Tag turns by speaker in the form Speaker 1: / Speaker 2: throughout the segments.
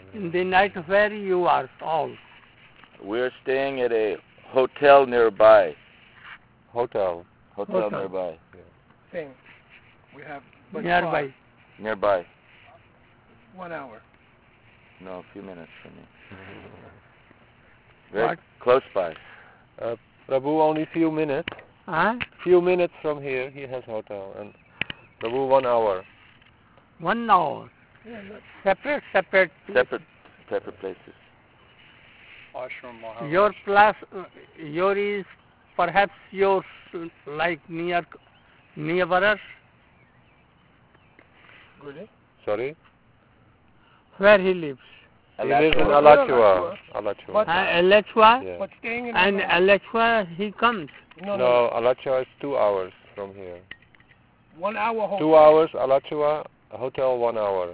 Speaker 1: In the night, where you are all?
Speaker 2: We're staying at a hotel nearby.
Speaker 3: Hotel.
Speaker 2: Hotel nearby.
Speaker 4: Thing. We have
Speaker 1: Nearby.
Speaker 2: Nearby.
Speaker 4: 1 hour.
Speaker 2: No, a few minutes from me. Very
Speaker 1: What?
Speaker 2: close by.
Speaker 3: Prabhu, only few minutes.
Speaker 1: Huh?
Speaker 3: Few minutes from here, he has hotel. And Prabhu, 1 hour.
Speaker 1: 1 hour.
Speaker 4: Yeah,
Speaker 1: Separate.
Speaker 2: Separate places.
Speaker 5: Ashram Maharaj.
Speaker 1: Your class, your is perhaps yours like near us.
Speaker 4: Good.
Speaker 3: Sorry?
Speaker 1: Where he lives.
Speaker 3: He lives in
Speaker 4: Alachua.
Speaker 3: Alachua.
Speaker 4: But-
Speaker 1: Alachua.
Speaker 3: Yeah.
Speaker 4: But staying in
Speaker 1: And Alachua he comes.
Speaker 3: No, Alachua is 2 hours from here.
Speaker 4: 1 hour hotel.
Speaker 3: 2 hours, Alachua, hotel 1 hour.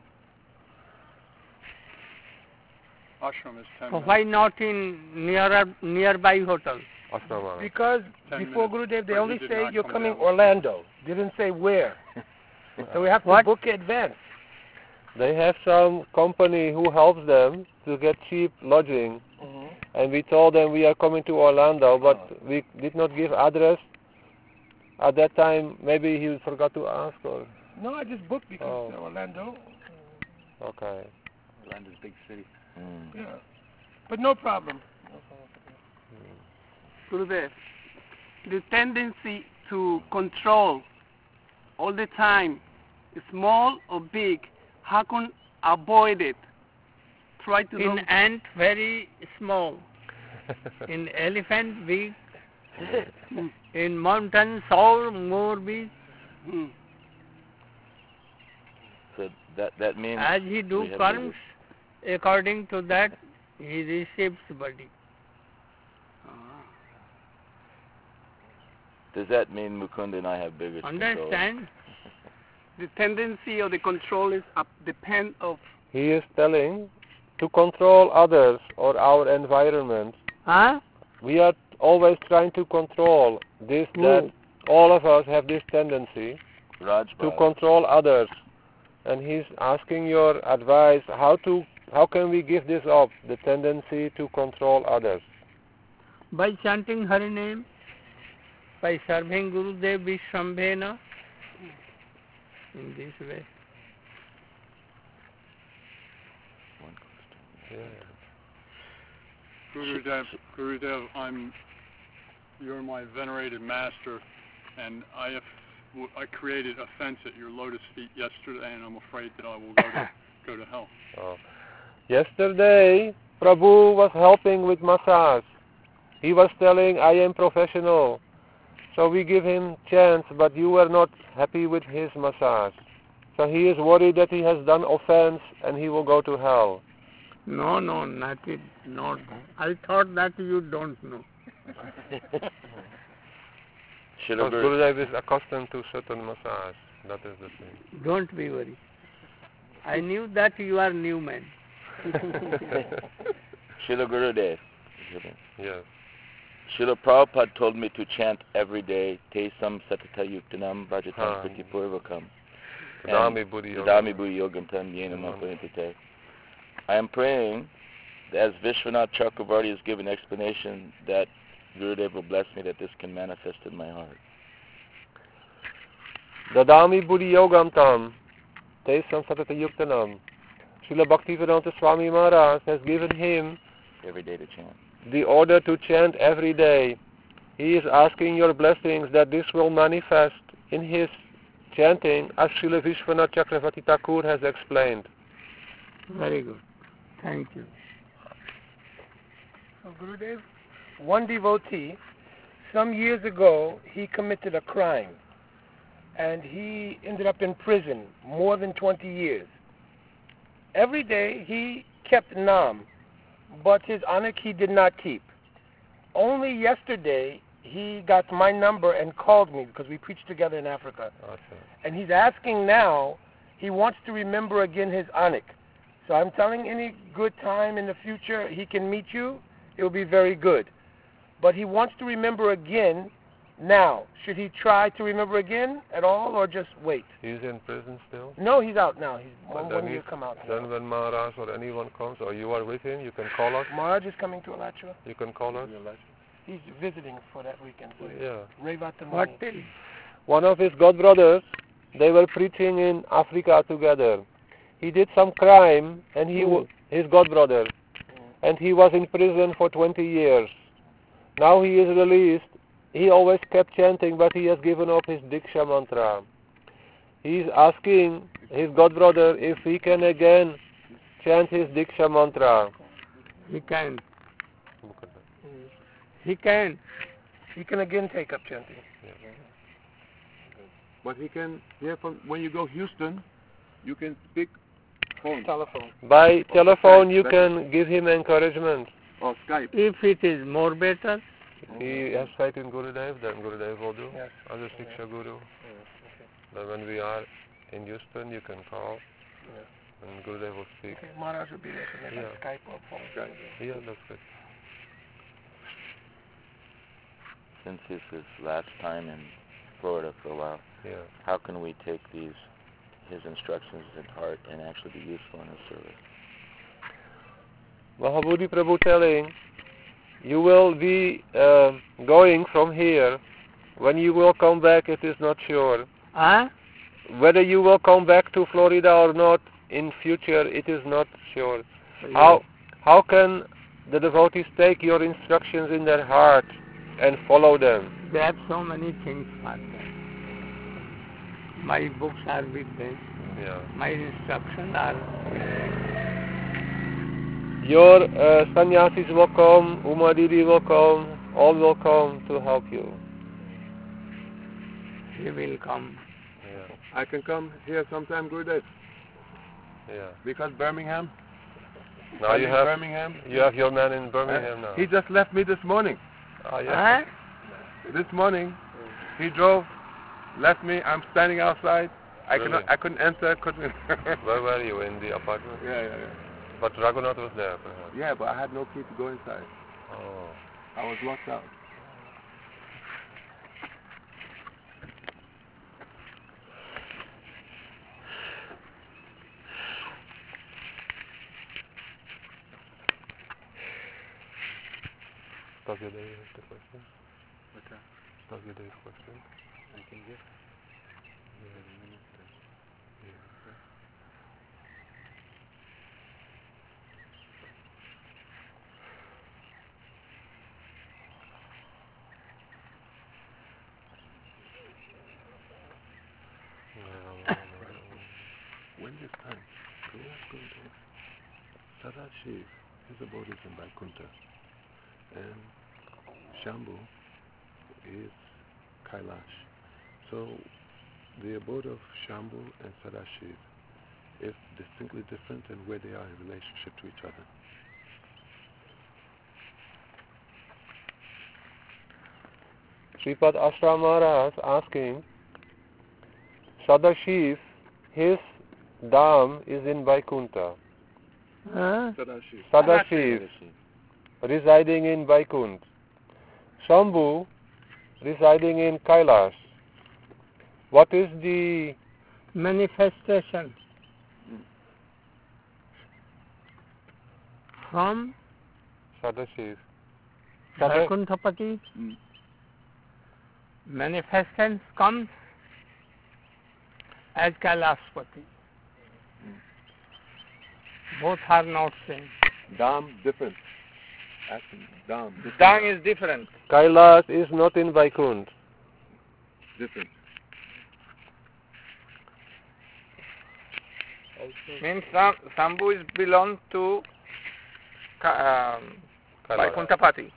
Speaker 5: Ashram is 10
Speaker 1: So
Speaker 5: minutes.
Speaker 1: why not in nearby hotel?
Speaker 3: Asrama.
Speaker 4: Because
Speaker 5: 10
Speaker 4: before
Speaker 5: minutes,
Speaker 4: Gurudev, they
Speaker 5: but he
Speaker 4: only
Speaker 5: did
Speaker 4: say
Speaker 5: not
Speaker 4: you're
Speaker 5: come
Speaker 4: coming
Speaker 5: down.
Speaker 4: Orlando. They didn't say where. So we have to
Speaker 1: What?
Speaker 4: book advance.
Speaker 3: They have some company who helps them to get cheap lodging. And we told them we are coming to Orlando, but we did not give address. At that time, maybe he forgot to ask or...
Speaker 4: No, I just booked because Orlando.
Speaker 3: Okay.
Speaker 2: Orlando's big city.
Speaker 4: Yeah. But no problem.
Speaker 6: Gurudev, the tendency to control all the time, small or big, how can avoid it? Try to
Speaker 1: In
Speaker 6: know.
Speaker 1: ant very small. In elephant big. In mountain sour more big.
Speaker 6: Hmm.
Speaker 2: So that means
Speaker 1: As he do
Speaker 2: we have
Speaker 1: karms, according to that he receives body.
Speaker 2: Does that mean Mukunda and I have bigger control?
Speaker 1: Understand?
Speaker 6: The tendency or the control is depend of.
Speaker 3: He is telling to control others or our environment.
Speaker 1: Huh?
Speaker 3: We are always trying to control this, that. All of us have this tendency
Speaker 2: Raj
Speaker 3: to
Speaker 2: Bhai.
Speaker 3: control others. And he's asking your advice, how can we give this up, the tendency to control others?
Speaker 1: By chanting Hari name, by serving Gurudev Vishwambhena, in this way.
Speaker 5: Gurudev, you're my venerated master, and I created a fence at your lotus feet yesterday, and I'm afraid that I will go to hell.
Speaker 3: Yesterday, Prabhu was helping with massage. He was telling, I am professional. So we give him chance, but you were not happy with his massage. So he is worried that he has done offense and he will go to hell.
Speaker 1: No, not. I thought that you don't know.
Speaker 2: Srila Guru-
Speaker 3: Gurudev is accustomed to certain massage. That is the thing.
Speaker 1: Don't be worried. I knew that you are new man.
Speaker 2: Srila Gurudev.
Speaker 3: Yes.
Speaker 2: Srila Prabhupada told me to chant every day, Te Sam Satata Yuktanam Bhajatam Kriti Purvakam.
Speaker 3: Dadami Buddhi
Speaker 2: Dadami Buddhi Yogam Tam Yena Mapayantate. I am praying that as Vishwanath Chakravarti has given explanation that Gurudev will bless me, that this can manifest in my heart.
Speaker 3: Dadami Buddhi Yogam Tam, Te Samsatata Yuktanam. Srila Bhaktivedanta Swami Maharaj has given him
Speaker 2: Every day to chant.
Speaker 3: the order to chant every day. He is asking your blessings that this will manifest in his chanting as Srila Vishwanath Chakravarti Thakur has explained.
Speaker 1: Very good. Thank you.
Speaker 4: So Gurudev, one devotee, some years ago, he committed a crime. And he ended up in prison more than 20 years. Every day he kept Nam, but his anak he did not keep. Only yesterday he got my number and called me because we preached together in Africa.
Speaker 3: Awesome.
Speaker 4: And he's asking now, he wants to remember again his anak. So I'm telling any good time in the future he can meet you, it will be very good. But he wants to remember again Now, should he try to remember again at all, or just wait?
Speaker 3: He's in prison still?
Speaker 4: No, he's out now. He's
Speaker 3: But
Speaker 4: one year come out.
Speaker 3: Then when Maharaj or anyone comes, or you are with him, you can call us.
Speaker 4: Maharaj is coming to Alachua.
Speaker 3: You can call us.
Speaker 4: He's visiting for that weekend. So
Speaker 3: Yeah.
Speaker 1: What is?
Speaker 3: One of his god brothers, they were preaching in Africa together. He did some crime, and his god brother, and he was in prison for 20 years. Now he is released. He always kept chanting, but he has given up his Diksha mantra. He is asking his god brother if he can again chant his Diksha mantra.
Speaker 1: He can. He can.
Speaker 4: he can again take up chanting.
Speaker 7: But he can, when you go Houston, you can speak phone.
Speaker 4: Telephone.
Speaker 3: By telephone, you
Speaker 7: better.
Speaker 3: can give him encouragement.
Speaker 7: Or Skype.
Speaker 1: If it is more better,
Speaker 3: He has faith in Gurudev, then Gurudev will do.
Speaker 4: Yes.
Speaker 3: As a Shiksha Guru. Then when we are in Houston, you can call, and Gurudev will speak.
Speaker 4: Okay, Maharaj will be there for maybe
Speaker 3: Yeah.
Speaker 4: Skype or phone.
Speaker 3: Yeah, that's good.
Speaker 2: Since this is last time in Florida for a while,
Speaker 3: Yeah.
Speaker 2: how can we take his instructions at heart and actually be useful in his service?
Speaker 3: Mahabodhi Prabhu telling, you will be going from here. When you will come back, it is not sure.
Speaker 1: huh?
Speaker 3: Whether you will come back to Florida or not in future, it is not sure. How can the devotees take your instructions in their heart and follow them?
Speaker 1: They have so many things for them. My books are with them.
Speaker 3: Yeah.
Speaker 1: My instructions are with them.
Speaker 3: Your sannyasis will come, Uma Didi will come, all will come to help you.
Speaker 1: He will come.
Speaker 3: Yeah.
Speaker 7: I can come here sometime, Gurudev,
Speaker 3: Yeah.
Speaker 7: because Birmingham.
Speaker 3: Now you have
Speaker 7: Birmingham.
Speaker 3: your man in Birmingham now.
Speaker 7: He just left me this morning.
Speaker 3: Ah, yeah.
Speaker 1: Huh?
Speaker 7: This morning, he drove, left me. I'm standing outside. I couldn't enter. Couldn't.
Speaker 3: Where were you? In the apartment?
Speaker 7: Yeah.
Speaker 3: But Raghunath was there, perhaps.
Speaker 7: Yeah, but I had no key to go inside.
Speaker 3: Oh.
Speaker 7: I was locked out.
Speaker 3: Tagyadev has the question.
Speaker 7: What's that?
Speaker 3: Tagyadev question.
Speaker 7: I can get. When this time, go to Sadashiv, his abode is in Vaikuntha, and Shambhu is Kailash. So the abode of Shambhu and Sadashiv is distinctly different in where they are in relationship to each other.
Speaker 3: Sripad Ashram Maharaj asking, Sadashiv, his dham is in Vaikuntha.
Speaker 1: Huh?
Speaker 7: Sadashiv.
Speaker 3: Sadashiv, residing in Vaikuntha. Shambhu, residing in Kailash. What is the
Speaker 1: Manifestation from
Speaker 3: Sadashiv?
Speaker 1: Vaikuntapati. Manifestation comes as Kailashpati. Both are not same.
Speaker 7: Dham different. Asking Dham different.
Speaker 6: Dham is different.
Speaker 3: Kailash is not in Vaikuntha.
Speaker 7: Different.
Speaker 6: Means Shambhu is belong to Vaikuntapati.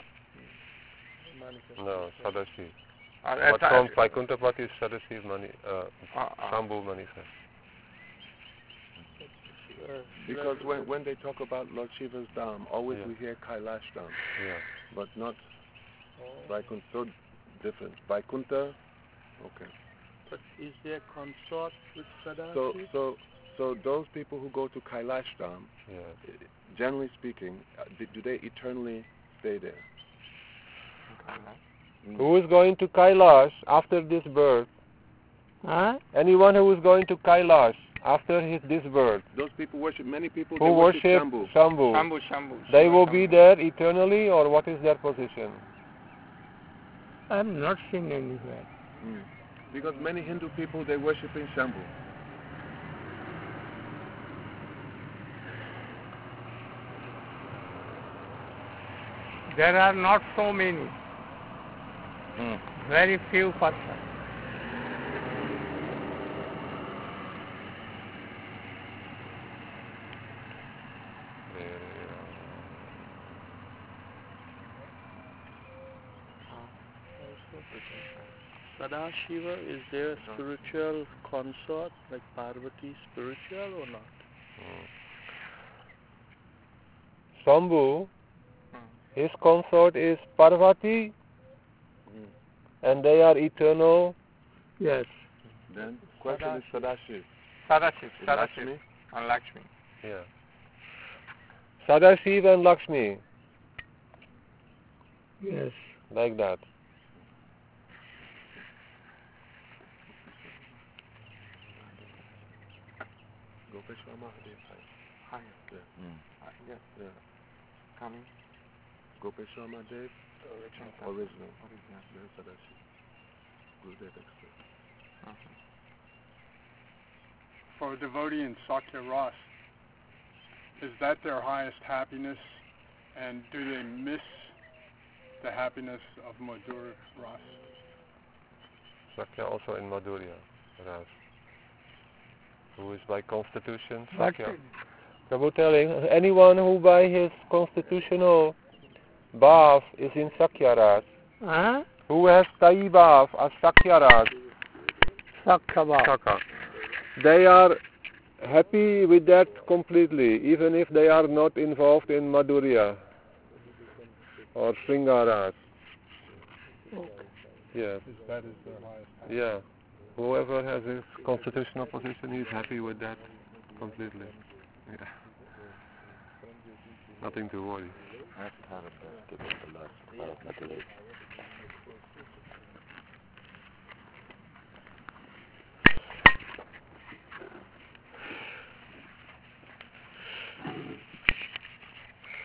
Speaker 3: No, Sadashiv.
Speaker 6: Or
Speaker 3: But from Vaikuntapati is Sadashiv Shambhu manifest.
Speaker 7: Because when they talk about Lord Shiva's Dham, always we hear Kailash Dham,
Speaker 3: Yeah.
Speaker 7: but not Vaikuntha. So different. Vaikuntha, okay.
Speaker 5: But is there consort with Sadashiv?
Speaker 7: So those people who go to Kailash Dham,
Speaker 3: Yeah.
Speaker 7: generally speaking, do they eternally stay there?
Speaker 3: who is going to Kailash after this birth,
Speaker 1: Huh?
Speaker 3: anyone who is going to Kailash after this birth,
Speaker 7: Those people worship, many people,
Speaker 3: who
Speaker 7: they worship
Speaker 3: worship
Speaker 7: Shambhu.
Speaker 3: Shambhu, they will be there eternally, or what is their position?
Speaker 1: I have not seen anywhere.
Speaker 7: Because many Hindu people, they worship in Shambhu.
Speaker 1: There are not so many. Very few persons.
Speaker 8: Sadashiva, is there a spiritual consort like Parvati spiritual or not?
Speaker 3: Shambhu, his consort is Parvati, and they are eternal.
Speaker 1: Yes.
Speaker 7: Then question is Sadashiv.
Speaker 3: Sadashiv,
Speaker 7: Lakshmi?
Speaker 3: and Lakshmi. Yeah. Sadashiv and Lakshmi,
Speaker 1: Yes.
Speaker 3: like that.
Speaker 7: Gopeshwar Mahadev. Hi. Yeah. Yeah.
Speaker 8: Coming.
Speaker 7: Gopeshwar Mahadev, original. Then Sadashiv. Gurudev Express.
Speaker 5: For a devotee in Sakya Ras, is that their highest happiness? And do they miss the happiness of Madhur Ras?
Speaker 3: Sakya also in Madhurya, Ras, who is by constitution Sakya. Prabhu telling, anyone who by his constitutional bhav is in Sakya Ras,
Speaker 1: Huh?
Speaker 3: who has Tayi bhav as Sakya Ras,
Speaker 1: Sakya.
Speaker 3: they are happy with that completely, even if they are not involved in Madhurya or Shringaras. Yes.
Speaker 5: That is their highest happiness.
Speaker 3: Yeah. Whoever has his constitutional position, he is happy with that completely. Yeah. Nothing to worry.
Speaker 2: I have to have a basket of the last